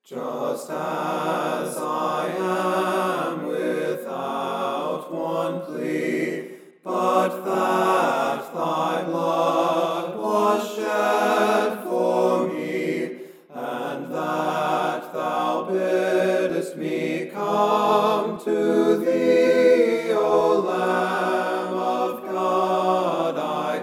Just as I am without one plea, but that thy blood was shed for me, and that thou biddest me come to thee, O Lamb of God, I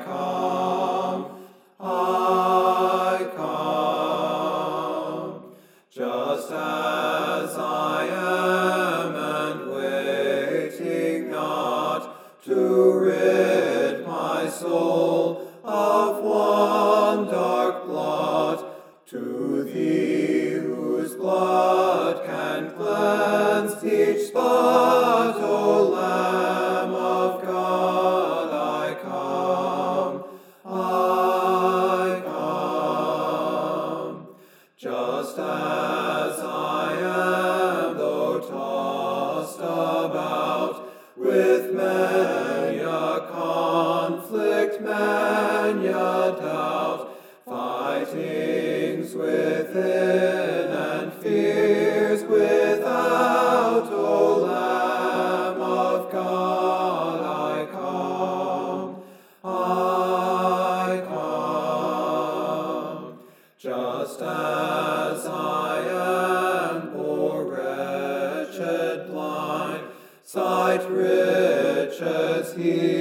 come. Just as I am, and waiting not to rid my soul of one dark blot, to thee whose blood can cleanse each spot, O Lamb of God, I come. Just as I am, though tossed about with many a conflict, many a doubt, fightings within and fears without, O Lamb of God, I come. Just as I am, poor wretched blind, sight riches he